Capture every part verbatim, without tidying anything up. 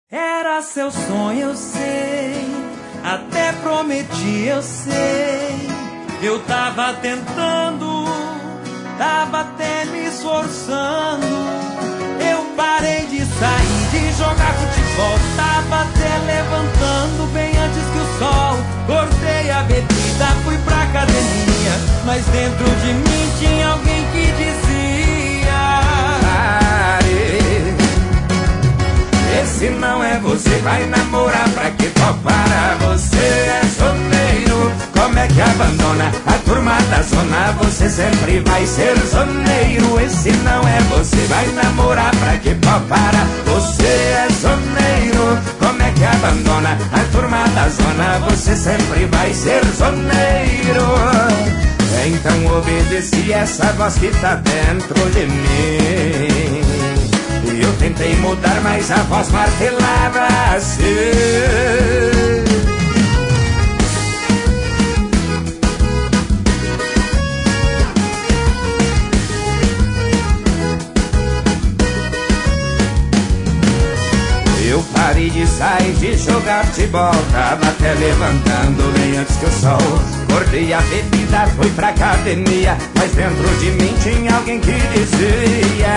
Era seu sonho, eu sei, até prometi, eu sei. Eu tava tentando, tava até me esforçando. Eu parei de sair, de jogar futebol, tava até levantando bem antes que o sol. Cortei a bebida, fui pra academia, mas dentro de mim tinha alguém que dizia: pare, esse não é você, vai namorar pra que topar? Você é zoneiro, como é que abandona a turma da zona? Você sempre vai ser zoneiro. Esse não é você, vai namorar pra que topar? Você é zoneiro, como é que abandona a turma da zona? Você sempre vai ser zoneiro. Então obedeci essa voz que tá dentro de mim. Eu tentei mudar, mas a voz martelava assim. Eu parei de sair, de jogar futebol, tava até levantando bem antes que o sol. Cortei a bebida, fui pra academia, mas dentro de mim tinha alguém que dizia: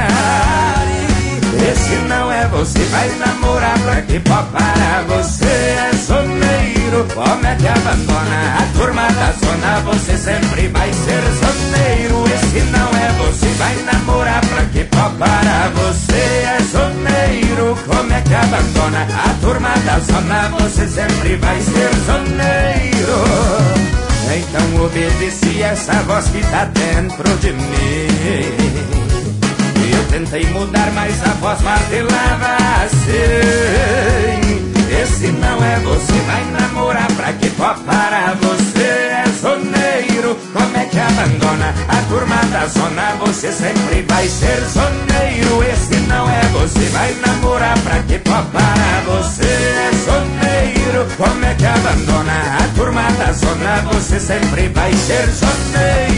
esse não é você, vai namorar pra que topar? Você é zoneiro, como é que abandona a turma da zona? Você sempre vai ser zoneiro. Esse não é você, vai namorar pra que topar? Você é zoneiro, como é que abandona a turma da zona? Você sempre vai ser zoneiro. Então obedeci essa voz que tá dentro de mim. Eu tentei mudar, mas a voz martelava assim: esse não é você, vai namorar pra que topar? Você é zoneiro, como é que abandona a turma da zona? Você sempre vai ser zoneiro. Esse não é você, vai namorar pra que topar? Você é zoneiro, como é que abandona a turma da zona? Você sempre vai ser zoneiro.